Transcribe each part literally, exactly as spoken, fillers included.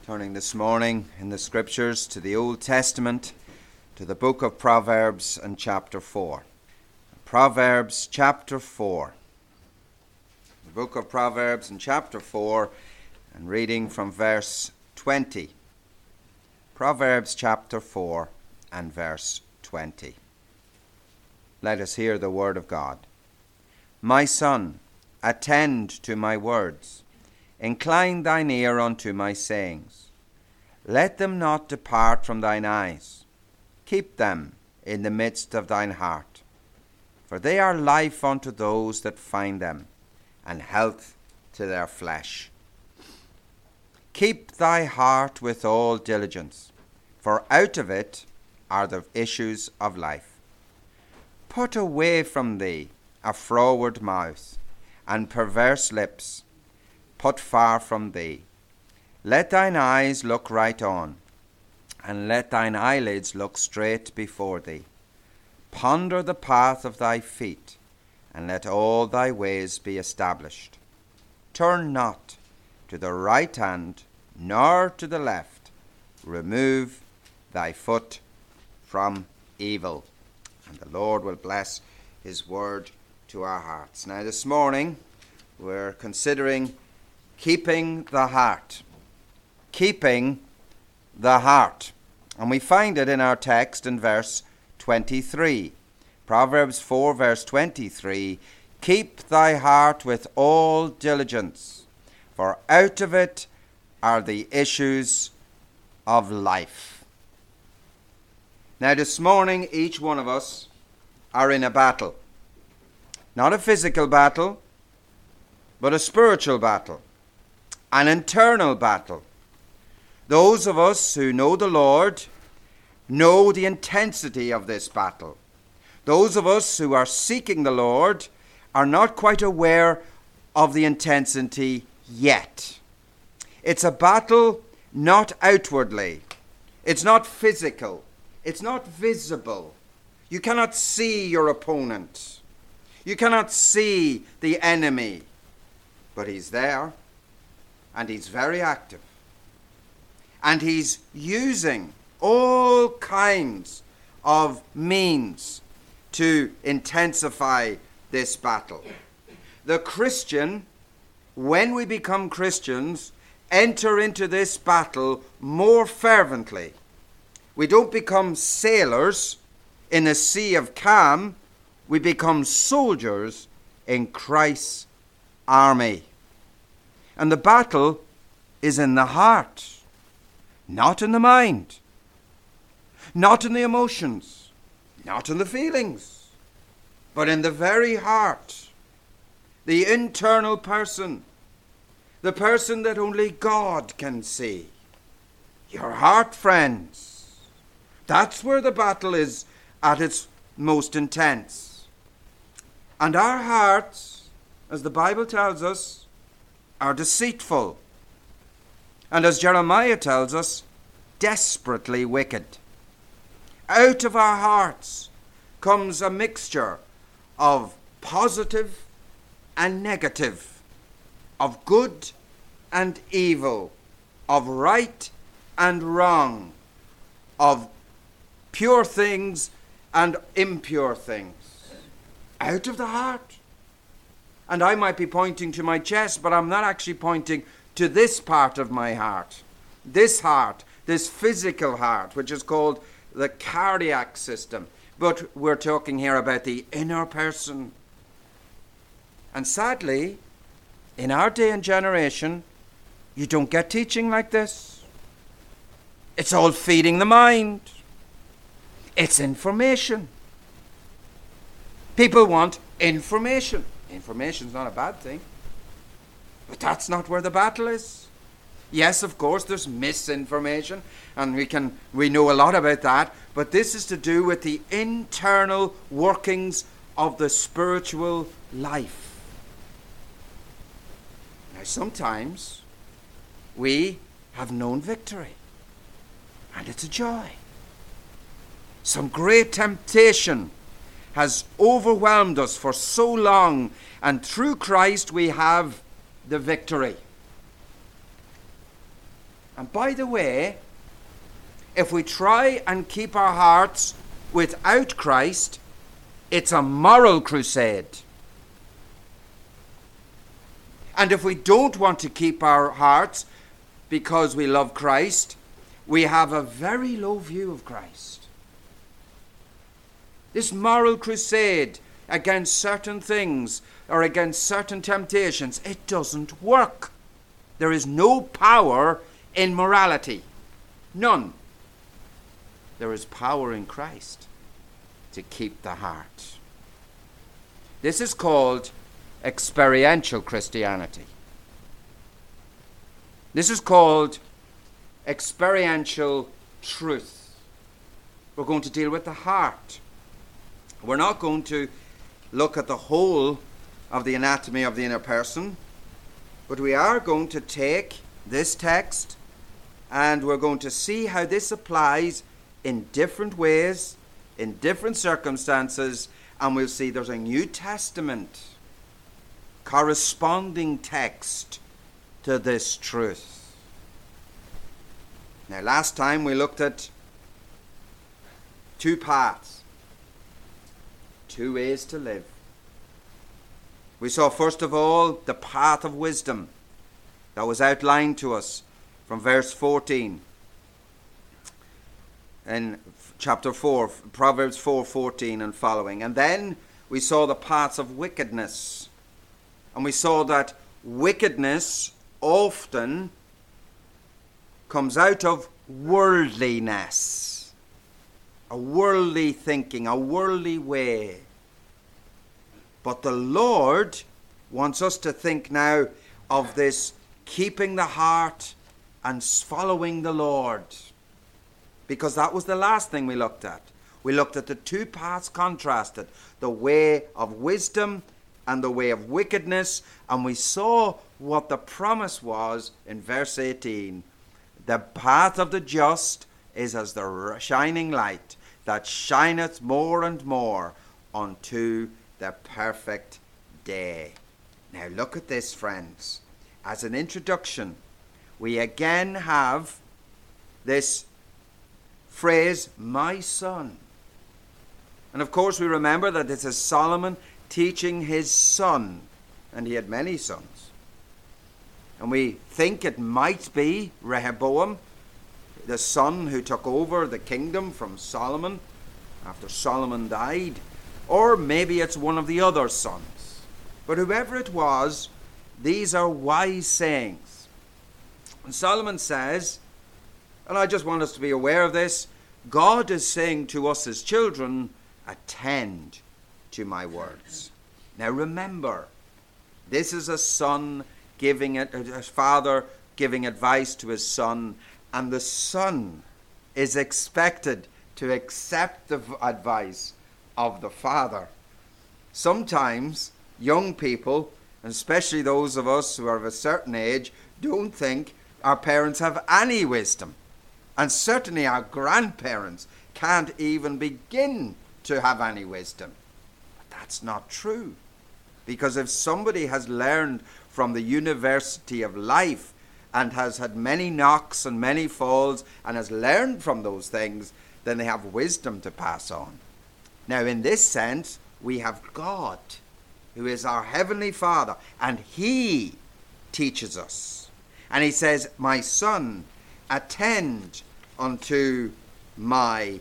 Turning this morning in the Scriptures to the Old Testament, to the book of Proverbs and chapter four. Proverbs chapter four. The book of Proverbs and chapter four, and reading from verse twenty. Proverbs chapter four and verse twenty. Let us hear the word of God. My son, attend to my words. Incline thine ear unto my sayings. Let them not depart from thine eyes. Keep them in the midst of thine heart. For they are life unto those that find them, and health to their flesh. Keep thy heart with all diligence, for out of it are the issues of life. Put away from thee a froward mouth, and perverse lips put far from thee. Let thine eyes look right on, and let thine eyelids look straight before thee. Ponder the path of thy feet, and let all thy ways be established. Turn not to the right hand, nor to the left. Remove thy foot from evil. And the Lord will bless his word to our hearts. Now this morning we're considering keeping the heart. Keeping the heart. And we find it in our text in verse twenty-three. Proverbs four verse twenty-three. Keep thy heart with all diligence, for out of it are the issues of life. Now this morning each one of us are in a battle. Not a physical battle, but a spiritual battle. An internal battle. Those of us who know the Lord know the intensity of this battle. Those of us who are seeking the Lord are not quite aware of the intensity yet. It's a battle not outwardly. It's not physical. It's not visible. You cannot see your opponent. You cannot see the enemy. But he's there. And he's very active. And he's using all kinds of means to intensify this battle. The Christian, when we become Christians, enter into this battle more fervently. We don't become sailors in a sea of calm. We become soldiers in Christ's army. And the battle is in the heart, not in the mind, not in the emotions, not in the feelings, but in the very heart, the internal person, the person that only God can see. Your heart, friends. That's where the battle is at its most intense. And our hearts, as the Bible tells us, are deceitful, and as Jeremiah tells us, desperately wicked. Out of our hearts comes a mixture of positive and negative, of good and evil, of right and wrong, of pure things and impure things. Out of the heart. And I might be pointing to my chest, but I'm not actually pointing to this part of my heart. This heart, this physical heart, which is called the cardiac system. But we're talking here about the inner person. And sadly, in our day and generation, you don't get teaching like this. It's all feeding the mind. It's information. People want information. Information's not a bad thing. But that's not where the battle is. Yes, of course, there's misinformation, and we can we know a lot about that, but this is to do with the internal workings of the spiritual life. Now, sometimes we have known victory, and it's a joy. Some great temptation has overwhelmed us for so long, and through Christ we have the victory. And by the way, if we try and keep our hearts without Christ, it's a moral crusade. And if we don't want to keep our hearts because we love Christ, we have a very low view of Christ. This moral crusade against certain things or against certain temptations, it doesn't work. There is no power in morality. None. There is power in Christ to keep the heart. This is called experiential Christianity. This is called experiential truth. We're going to deal with the heart. We're not going to look at the whole of the anatomy of the inner person, but we are going to take this text and we're going to see how this applies in different ways, in different circumstances, and we'll see there's a New Testament corresponding text to this truth. Now, last time we looked at two paths, two ways to live. We saw, first of all, the path of wisdom that was outlined to us from verse fourteen in chapter four, Proverbs four fourteen and following. And then we saw the paths of wickedness. And we saw that wickedness often comes out of worldliness, a worldly thinking, a worldly way. But the Lord wants us to think now of this keeping the heart and following the Lord. Because that was the last thing we looked at. We looked at the two paths contrasted, the way of wisdom and the way of wickedness, and we saw what the promise was in verse eighteen. The path of the just is as the shining light that shineth more and more unto the perfect day. Now look at this, friends. As an introduction, we again have this phrase, my son. And of course we remember that this is Solomon teaching his son, and he had many sons. And we think it might be Rehoboam, the son who took over the kingdom from Solomon after Solomon died, or maybe it's one of the other sons. But whoever it was, these are wise sayings. And Solomon says, and I just want us to be aware of this, God is saying to us as children, attend to my words. Now remember, this is a son giving it, a father giving advice to his son, and the son is expected to accept the advice of the father. Sometimes young people, and especially those of us who are of a certain age, don't think our parents have any wisdom. And certainly our grandparents can't even begin to have any wisdom. But that's not true. Because if somebody has learned from the university of life and has had many knocks and many falls and has learned from those things, then they have wisdom to pass on. Now, in this sense, we have God, who is our heavenly Father, and he teaches us. And he says, my son, attend unto my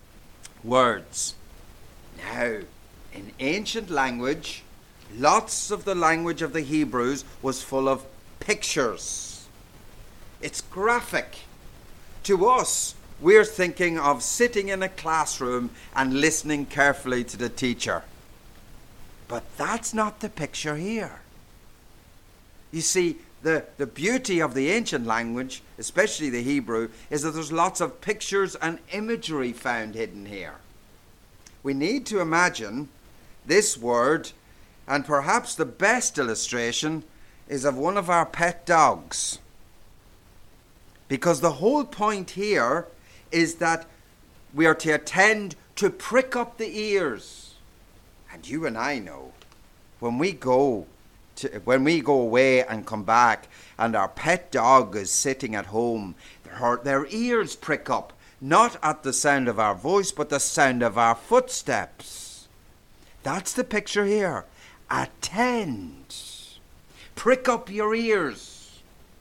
words. Now, in ancient language, lots of the language of the Hebrews was full of pictures. It's graphic. To us, we're thinking of sitting in a classroom and listening carefully to the teacher. But that's not the picture here. You see, the, the beauty of the ancient language, especially the Hebrew, is that there's lots of pictures and imagery found hidden here. We need to imagine this word, and perhaps the best illustration is of one of our pet dogs. Because the whole point here is that we are to attend to prick up the ears. And you and I know, when we go to, when we go away and come back and our pet dog is sitting at home, their, their ears prick up, not at the sound of our voice, but the sound of our footsteps. That's the picture here. Attend. Prick up your ears.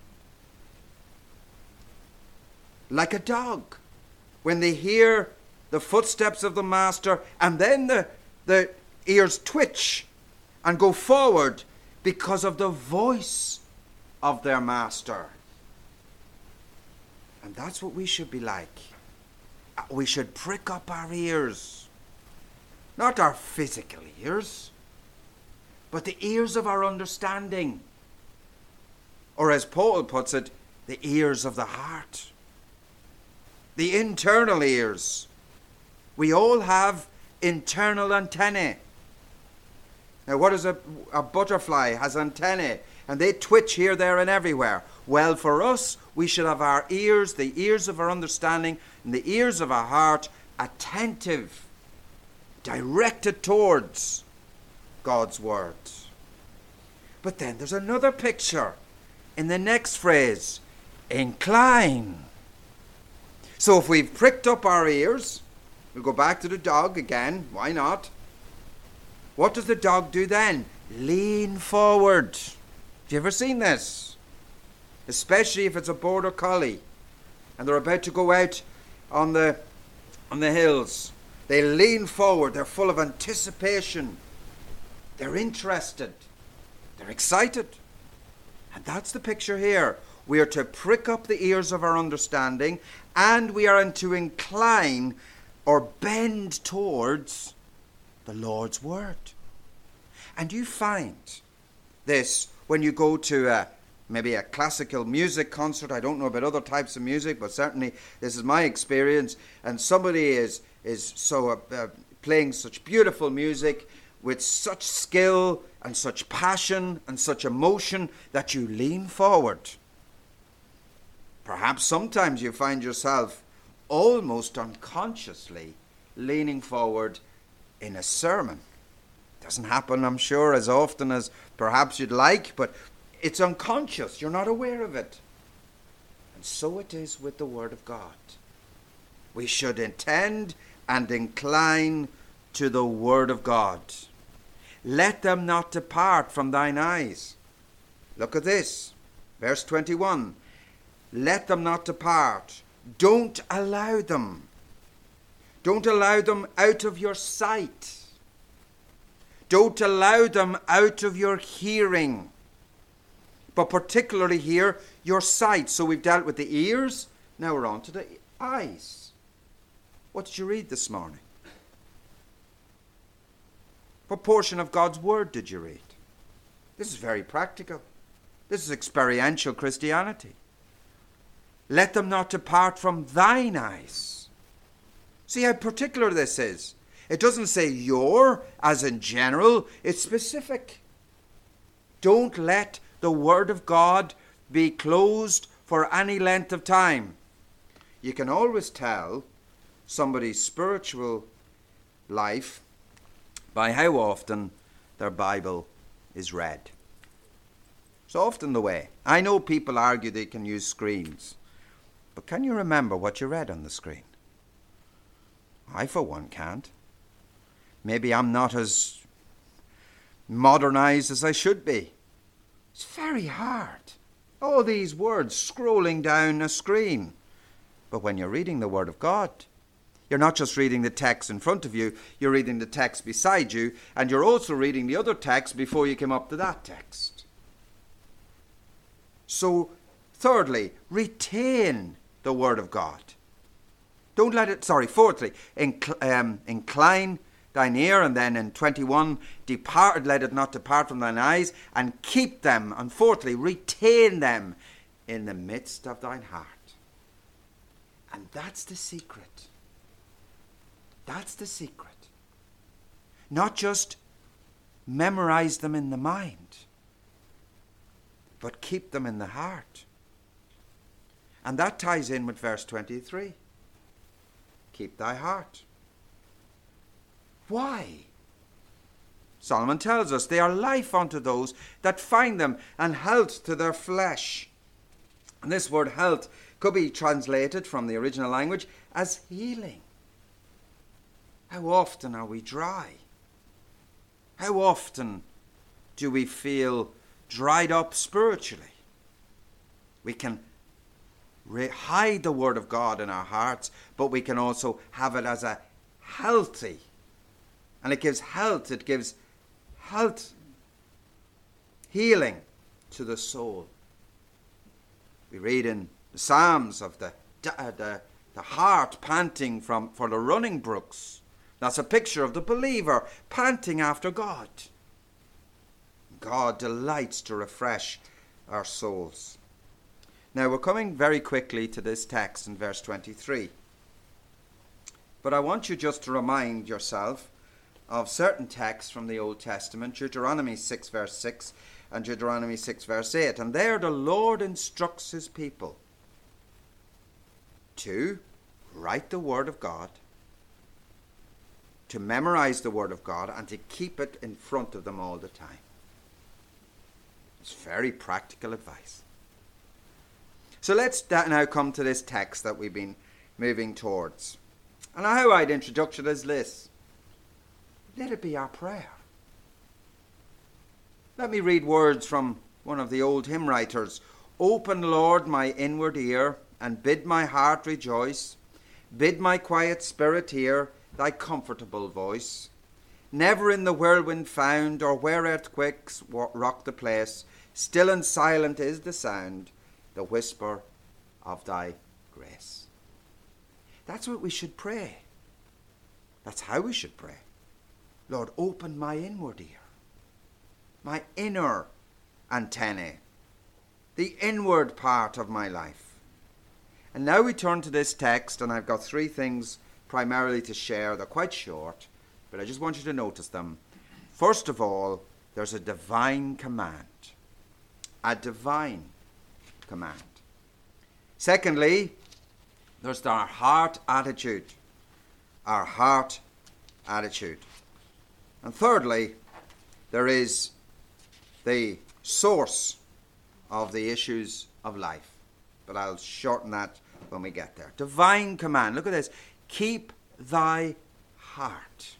Like a dog, when they hear the footsteps of the master, and then the, the ears twitch and go forward because of the voice of their master. And that's what we should be like. We should prick up our ears. Not our physical ears, but the ears of our understanding. Or as Paul puts it, the ears of the heart. The internal ears. We all have internal antennae. Now, what is a, a butterfly has antennae, and they twitch here, there, and everywhere. Well, for us, we should have our ears, the ears of our understanding, and the ears of our heart, attentive, directed towards God's word. But then there's another picture in the next phrase, incline. So if we've pricked up our ears, we'll go back to the dog again, why not? What does the dog do then? Lean forward. Have you ever seen this? Especially if it's a border collie and they're about to go out on the on the hills. They lean forward. They're full of anticipation. They're interested. They're excited. And that's the picture here. We are to prick up the ears of our understanding, and we are to incline or bend towards the Lord's word. And you find this when you go to a, maybe a classical music concert. I don't know about other types of music, but certainly this is my experience. And somebody is is so uh, uh, playing such beautiful music with such skill and such passion and such emotion that you lean forward. Perhaps sometimes you find yourself almost unconsciously leaning forward in a sermon. Doesn't happen, I'm sure, as often as perhaps you'd like, but it's unconscious. You're not aware of it. And so it is with the Word of God. We should intend and incline to the Word of God. Let them not depart from thine eyes. Look at this, verse twenty-one. Let them not depart. Don't allow them. Don't allow them out of your sight. Don't allow them out of your hearing. But particularly here, your sight. So we've dealt with the ears. Now we're on to the eyes. What did you read this morning? What portion of God's word did you read? This is very practical. This is experiential Christianity. Let them not depart from thine eyes. See how particular this is. It doesn't say your, as in general. It's specific. Don't let the word of God be closed for any length of time. You can always tell somebody's spiritual life by how often their Bible is read. It's often the way. I know people argue they can use screens, but can you remember what you read on the screen? I, for one, can't. Maybe I'm not as modernized as I should be. It's very hard. All these words scrolling down a screen. But when you're reading the Word of God, you're not just reading the text in front of you, you're reading the text beside you, and you're also reading the other text before you come up to that text. So, thirdly, retain the Word of God. Don't let it, sorry, fourthly, inc- um, incline thine ear, and then in twenty-one, depart, let it not depart from thine eyes, and keep them, and fourthly, retain them in the midst of thine heart. And that's the secret. That's the secret. Not just memorize them in the mind, but keep them in the heart. And that ties in with verse twenty-three. Keep thy heart. Why? Solomon tells us they are life unto those that find them, and health to their flesh. And this word health could be translated from the original language as healing. How often are we dry? How often do we feel dried up spiritually? We can re- hide the word of God in our hearts, but we can also have it as a healthy. And it gives health, it gives health, healing to the soul. We read in the Psalms of the, the, the heart panting from, for the running brooks. That's a picture of the believer panting after God. God delights to refresh our souls. Now we're coming very quickly to this text in verse twenty-three. But I want you just to remind yourself of certain texts from the Old Testament, Deuteronomy six verse six and Deuteronomy six verse eight. And there the Lord instructs his people to write the word of God, to memorize the word of God, and to keep it in front of them all the time. It's very practical advice. So let's now come to this text that we've been moving towards. And how I'd introduce it is this. Let it be our prayer. Let me read words from one of the old hymn writers. Open, Lord, my inward ear, and bid my heart rejoice. Bid my quiet spirit hear thy comfortable voice. Never in the whirlwind found, or where earthquakes rock the place, still and silent is the sound, the whisper of thy grace. That's what we should pray. That's how we should pray. Lord, open my inward ear, my inner antennae, the inward part of my life. And now we turn to this text, and I've got three things primarily to share. They're quite short, but I just want you to notice them. First of all, there's a divine command. A divine command. Secondly, there's our heart attitude. Our heart attitude. And thirdly, there is the source of the issues of life. But I'll shorten that when we get there. Divine command. Look at this. Keep thy heart.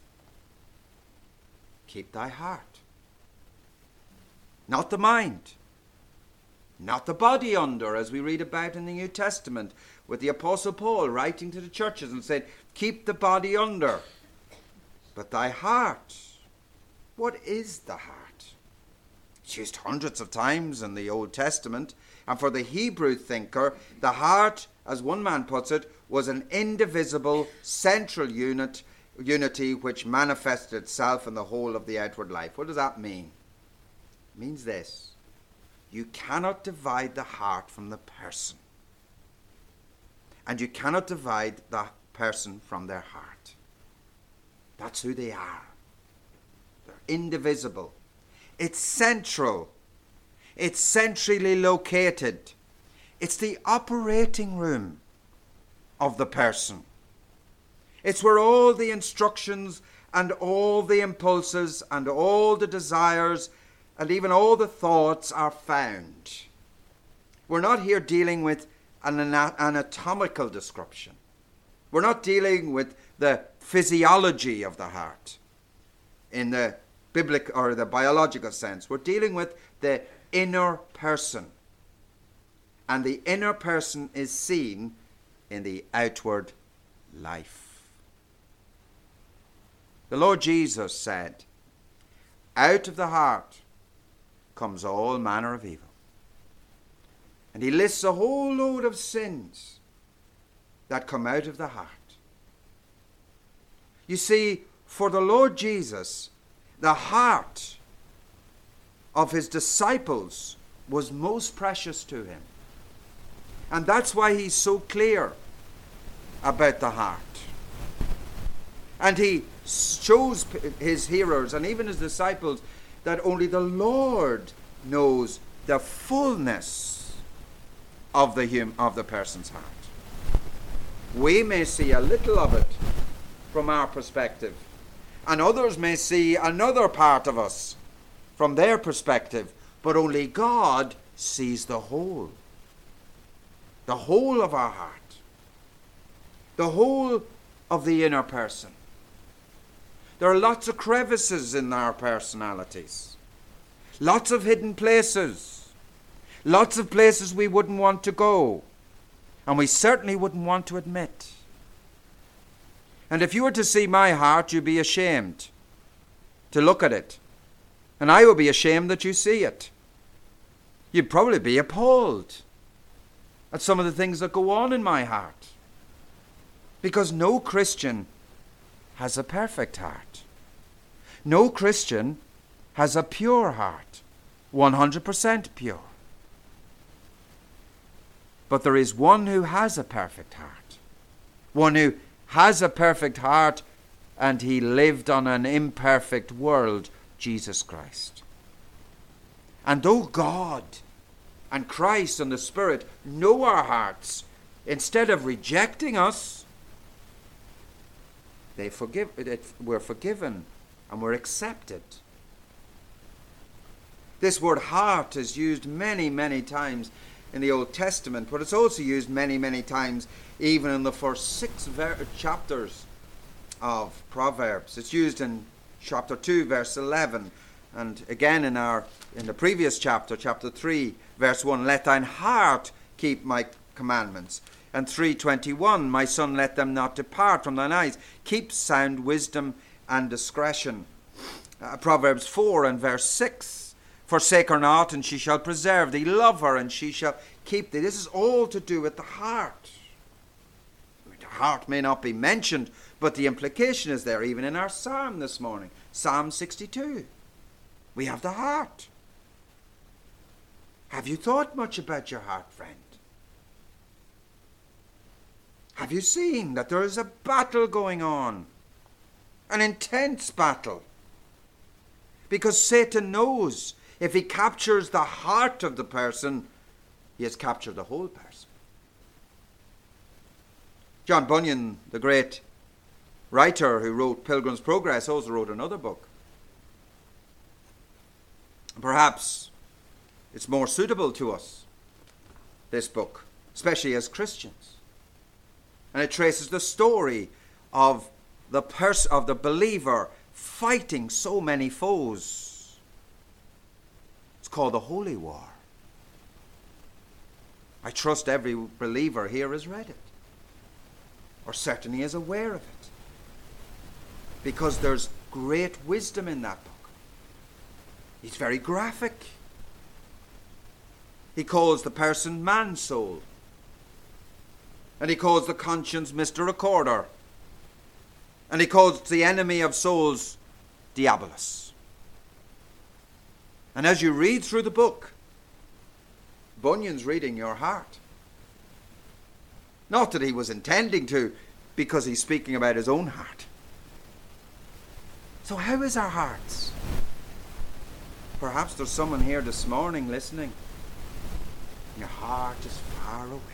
Keep thy heart. Not the mind. Not the body under, as we read about in the New Testament with the Apostle Paul writing to the churches and saying, keep the body under. But thy heart. What is the heart? It's used hundreds of times in the Old Testament. And for the Hebrew thinker, the heart, as one man puts it, was an indivisible central unit, unity which manifested itself in the whole of the outward life. What does that mean? It means this. You cannot divide the heart from the person. And you cannot divide the person from their heart. That's who they are. They're indivisible. It's central. It's centrally located. It's the operating room of the person. It's where all the instructions and all the impulses and all the desires and even all the thoughts are found. We're not here dealing with an anatomical description. We're not dealing with the physiology of the heart in the biblical or the biological sense. We're dealing with the inner person. And the inner person is seen in the outward life. The Lord Jesus said, out of the heart comes all manner of evil. And he lists a whole load of sins that come out of the heart. You see, for the Lord Jesus, the heart of his disciples was most precious to him. And that's why he's so clear about the heart. And he shows his hearers and even his disciples that only the Lord knows the fullness of the hum- of the person's heart. We may see a little of it from our perspective, And others may see another part of us from their perspective, but only God sees the whole. The whole of our heart. The whole of the inner person. There are lots of crevices in our personalities. Lots of hidden places. Lots of places we wouldn't want to go. And we certainly wouldn't want to admit. And if you were to see my heart, you'd be ashamed to look at it. And I would be ashamed that you see it. You'd probably be appalled at some of the things that go on in my heart. Because no Christian has a perfect heart. No Christian has a pure heart, one hundred percent pure. But there is one who has a perfect heart. One who has a perfect heart, and he lived on an imperfect world, Jesus Christ. And though God and Christ and the Spirit know our hearts, instead of rejecting us, they forgive, we're forgiven and we're accepted. This word heart is used many, many times in the Old Testament, but it's also used many, many times even in the first six ver- chapters of Proverbs. It's used in chapter two, verse eleven, and again in our in the previous chapter, chapter three, verse one, let thine heart keep my commandments. And three twenty-one, my son, let them not depart from thine eyes. Keep sound wisdom and discretion. Uh, Proverbs four and verse six, forsake her not, and she shall preserve thee. Love her, and she shall keep thee. This is all to do with the heart. The heart may not be mentioned, but the implication is there, even in our psalm this morning. Psalm sixty-two. We have the heart. Have you thought much about your heart, friend? Have you seen that there is a battle going on? An intense battle. Because Satan knows if he captures the heart of the person, he has captured the whole person. John Bunyan, the great writer who wrote Pilgrim's Progress, also wrote another book. Perhaps it's more suitable to us, this book, especially as Christians. And it traces the story of the pers- of the believer fighting so many foes. It's called the Holy War. I trust every believer here has read it, or certainly is aware of it, because there's great wisdom in that book. He's very graphic. He calls the person man-soul. And he calls the conscience Mister Recorder. And he calls the enemy of souls Diabolus. And as you read through the book, Bunyan's reading your heart. Not that he was intending to, because he's speaking about his own heart. So how is our hearts? Perhaps there's someone here this morning listening. Your heart is far away.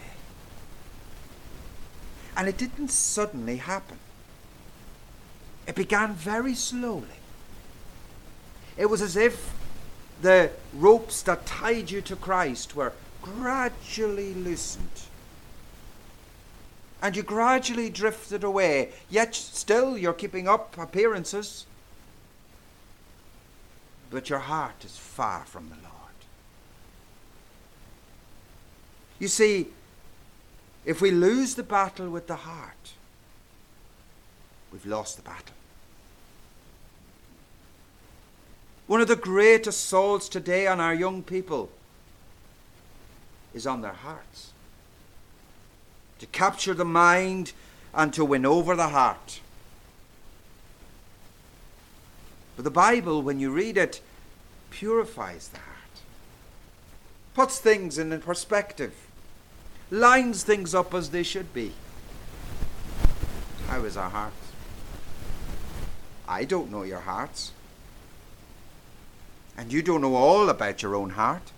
And it didn't suddenly happen. It began very slowly. It was as if the ropes that tied you to Christ were gradually loosened. And you gradually drifted away, yet still you're keeping up appearances. But your heart is far from the Lord. You see, if we lose the battle with the heart, we've lost the battle. One of the great assaults today on our young people is on their hearts. To capture the mind and to win over the heart. But the Bible, when you read it, purifies the heart. Puts things in perspective. Lines things up as they should be. How is our heart? I don't know your hearts. And you don't know all about your own heart.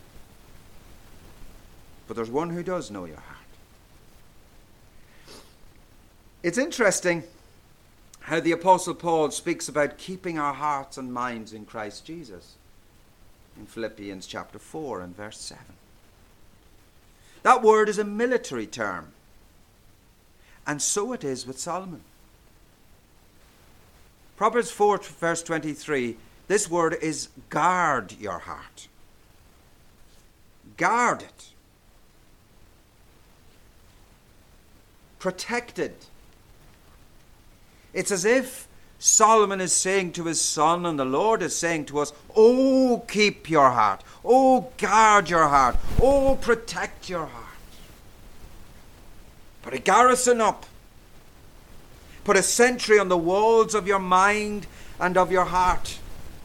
But there's one who does know your heart. It's interesting how the Apostle Paul speaks about keeping our hearts and minds in Christ Jesus in Philippians chapter four and verse seven. That word is a military term, and so it is with Solomon. Proverbs four verse twenty-three, this word is guard your heart. Guard it. Protected. It's as if Solomon is saying to his son, and the Lord is saying to us, oh, keep your heart. Oh, guard your heart. Oh, protect your heart. Put a garrison up. Put a sentry on the walls of your mind and of your heart.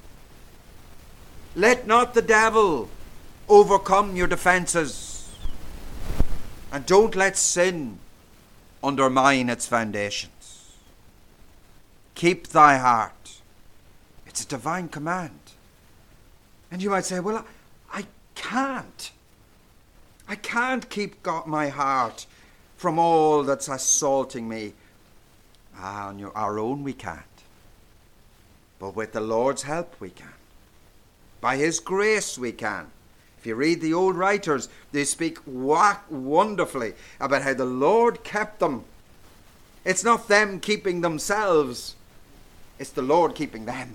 Let not the devil overcome your defenses. And don't let sin undermine its foundations. Keep thy heart. It's a divine command. And you might say, well, I, I can't. I can't keep God, my heart from all that's assaulting me. Ah, on your, our own we can't. But with the Lord's help we can. By his grace we can. If you read the old writers, they speak wonderfully about how the Lord kept them. It's not them keeping themselves. It's the Lord keeping them.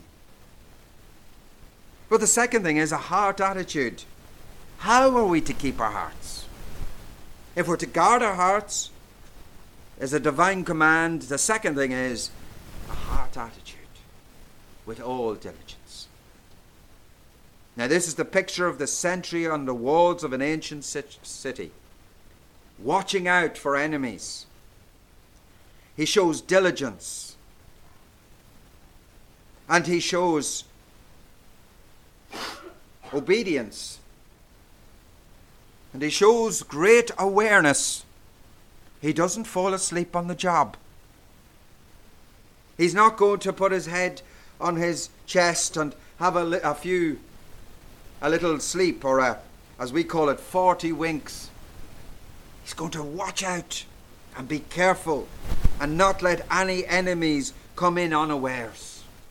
But the second thing is a heart attitude. How are we to keep our hearts? If we're to guard our hearts, is a divine command. The second thing is a heart attitude with all diligence. Now this is the picture of the sentry on the walls of an ancient city, watching out for enemies. He shows diligence. And he shows obedience. And he shows great awareness. He doesn't fall asleep on the job. He's not going to put his head on his chest and have a, li- a few, a little sleep, or a, as we call it, forty winks. He's going to watch out and be careful and not let any enemies come in unawares.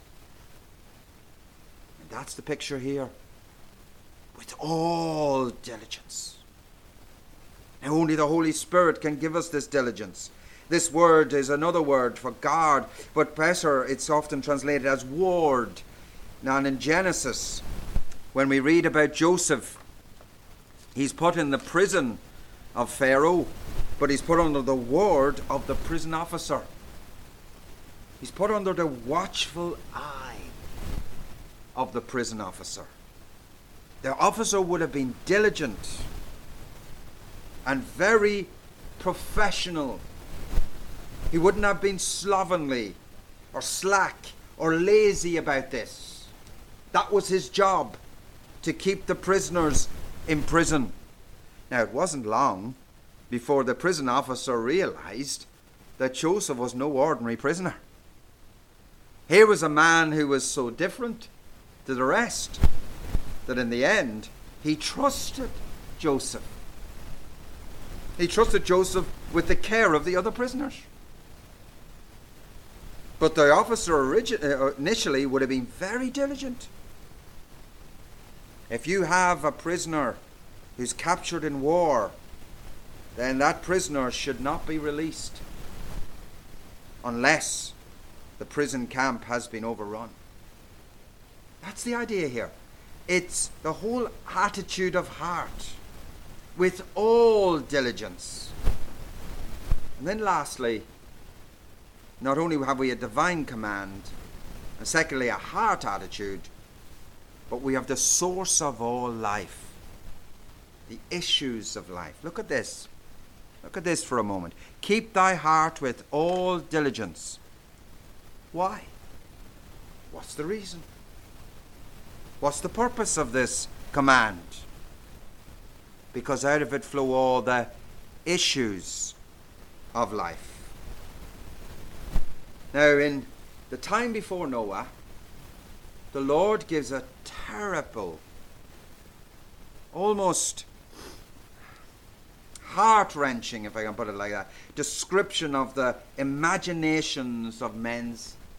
And that's the picture here. With all diligence. Now only the Holy Spirit can give us this diligence. This word is another word for guard, but better it's often translated as ward. Now in Genesis, when we read about Joseph, he's put in the prison of Pharaoh, but he's put under the ward of the prison officer. He's put under the watchful eye of the prison officer. The officer would have been diligent and very professional. He wouldn't have been slovenly or slack or lazy about this. That was his job, to keep the prisoners in prison. Now it wasn't long before the prison officer realized that Joseph was no ordinary prisoner. Here was a man who was so different to the rest that in the end he trusted Joseph. He trusted Joseph with the care of the other prisoners. But the officer origi- uh, initially would have been very diligent. If you have a prisoner who's captured in war, then that prisoner should not be released unless the prison camp has been overrun. That's the idea here. It's the whole attitude of heart with all diligence. And then lastly, not only have we a divine command, and secondly a heart attitude, but we have the source of all life, the issues of life. Look at this. Look at this for a moment. Keep thy heart with all diligence. Why? What's the reason? What's the purpose of this command? Because out of it flow all the issues of life. Now, in the time before Noah, the Lord gives a terrible, almost heart-wrenching, if I can put it like that, description of the imaginations of men's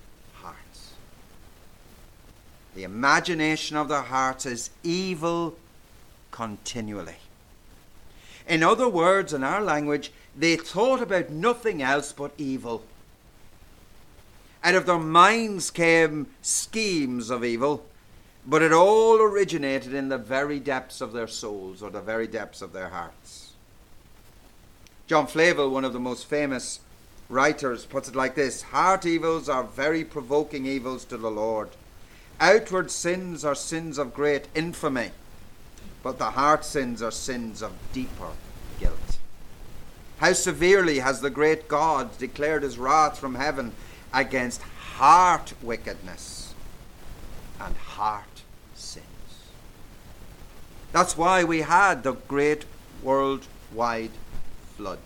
The imagination of their hearts is evil continually. In other words, in our language, they thought about nothing else but evil. Out of their minds came schemes of evil, but it all originated in the very depths of their souls, or the very depths of their hearts. John Flavel, one of the most famous writers, puts it like this: heart evils are very provoking evils to the Lord. Outward sins are sins of great infamy, but the heart sins are sins of deeper guilt. How severely has the great God declared his wrath from heaven against heart wickedness and heart sins. That's why we had the great worldwide flood.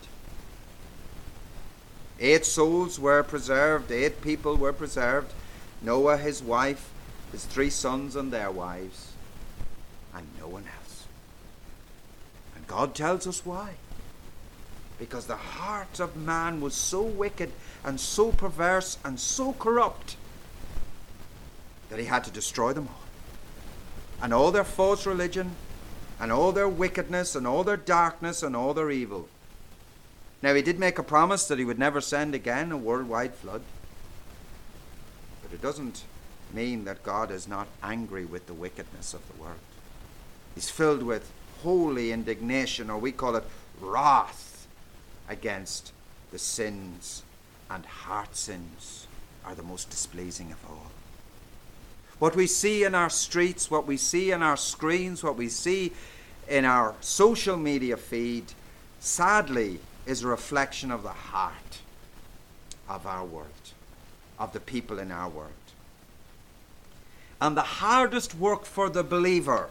Eight souls were preserved, eight people were preserved: Noah, his wife, his three sons and their wives, and no one else. And God tells us why. Because the heart of man was so wicked and so perverse and so corrupt that he had to destroy them all. And all their false religion, and all their wickedness, and all their darkness, and all their evil. Now, he did make a promise that he would never send again a worldwide flood. But it doesn't mean that God is not angry with the wickedness of the world. He's filled with holy indignation, or we call it wrath, against the sins, and heart sins are the most displeasing of all. What we see in our streets, what we see in our screens, what we see in our social media feed, sadly, is a reflection of the heart of our world, of the people in our world. And the hardest work for the believer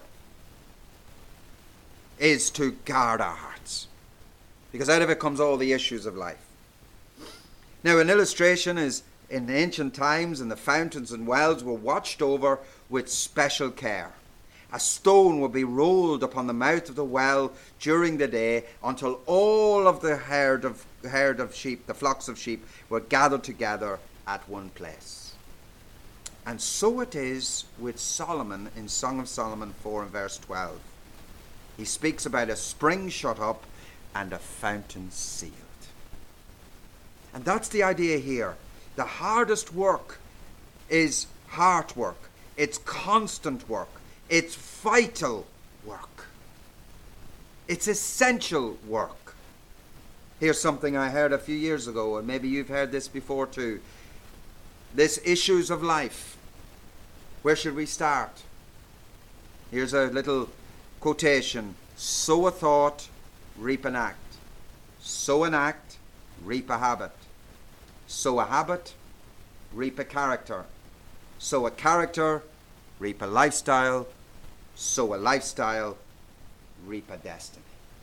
is to guard our hearts, because out of it comes all the issues of life. Now, an illustration is, in ancient times, and the fountains and wells were watched over with special care. A stone would be rolled upon the mouth of the well during the day until all of the herd of, herd of sheep, the flocks of sheep, were gathered together at one place. And so it is with Solomon in Song of Solomon four and verse twelve. He speaks about a spring shut up and a fountain sealed. And that's the idea here. The hardest work is heart work. It's constant work. It's vital work. It's essential work. Here's something I heard a few years ago, and maybe you've heard this before too. This issues of life. Where should we start? Here's a little quotation. Sow a thought, reap an act. Sow an act, reap a habit. Sow a habit, reap a character. Sow a character, reap a lifestyle. Sow a lifestyle, reap a destiny.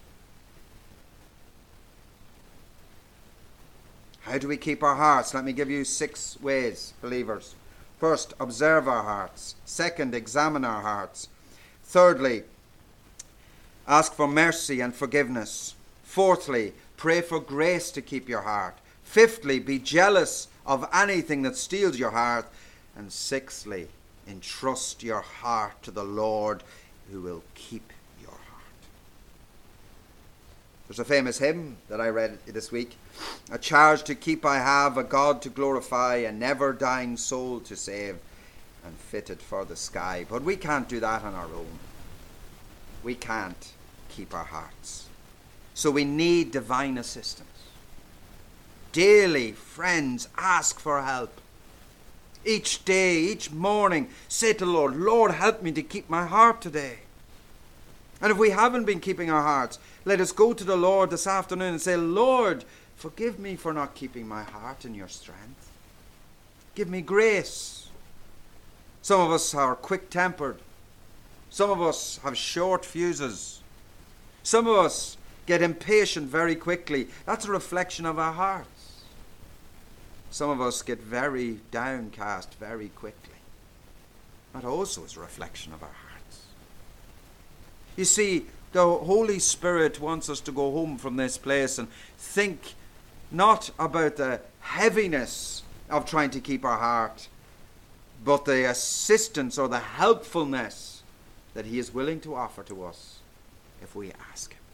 How do we keep our hearts? Let me give you six ways, believers. First, observe our hearts. Second, examine our hearts. Thirdly, ask for mercy and forgiveness. Fourthly, pray for grace to keep your heart. Fifthly, be jealous of anything that steals your heart. And sixthly, entrust your heart to the Lord, who will keep your heart. There's a famous hymn that I read this week. A charge to keep I have, a God to glorify, a never-dying soul to save, and fitted for the sky. But we can't do that on our own. We can't keep our hearts. So we need divine assistance. Daily, friends, ask for help. Each day, each morning, say to the Lord, Lord, help me to keep my heart today. And if we haven't been keeping our hearts, let us go to the Lord this afternoon and say, Lord, forgive me for not keeping my heart in your strength. Give me grace. Some of us are quick-tempered. Some of us have short fuses. Some of us get impatient very quickly. That's a reflection of our hearts. Some of us get very downcast very quickly. That also is a reflection of our hearts. You see, the Holy Spirit wants us to go home from this place and think not about the heaviness of trying to keep our heart, but the assistance or the helpfulness that he is willing to offer to us if we ask him.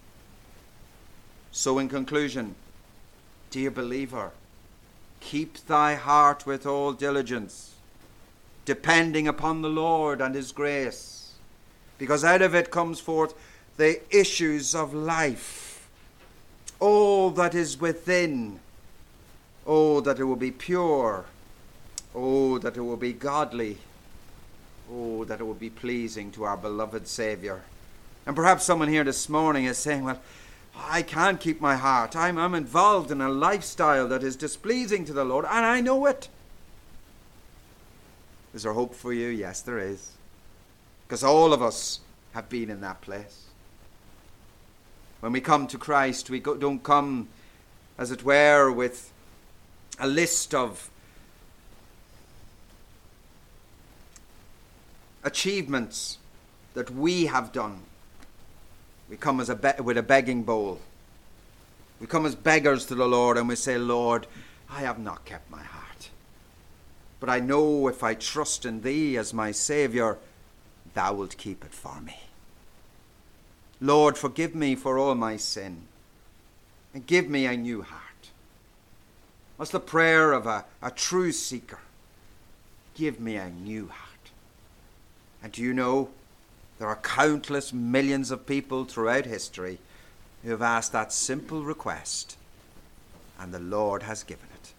So in conclusion, dear believer, keep thy heart with all diligence, depending upon the Lord and his grace, because out of it comes forth the issues of life. All that is within, oh, that it will be pure, oh, that it will be godly, oh, that it will be pleasing to our beloved Saviour. And perhaps someone here this morning is saying, well, I can't keep my heart. I'm, I'm involved in a lifestyle that is displeasing to the Lord, and I know it. Is there hope for you? Yes, there is. Because all of us have been in that place. When we come to Christ, we go, don't come, as it were, with a list of achievements that we have done. We come as a be- with a begging bowl. We come as beggars to the Lord and we say, Lord, I have not kept my heart. But I know if I trust in thee as my Saviour, thou wilt keep it for me. Lord, forgive me for all my sin and give me a new heart. That's the prayer of a, a true seeker. Give me a new heart. And do you know, there are countless millions of people throughout history who have asked that simple request, and the Lord has given it.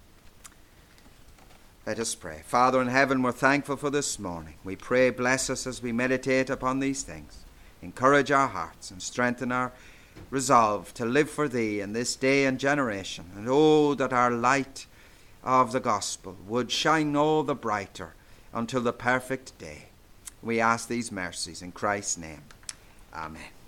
Let us pray. Father in heaven, we're thankful for this morning. We pray, bless us as we meditate upon these things. Encourage our hearts and strengthen our resolve to live for thee in this day and generation. And oh, that our light of the gospel would shine all the brighter until the perfect day. We ask these mercies in Christ's name. Amen.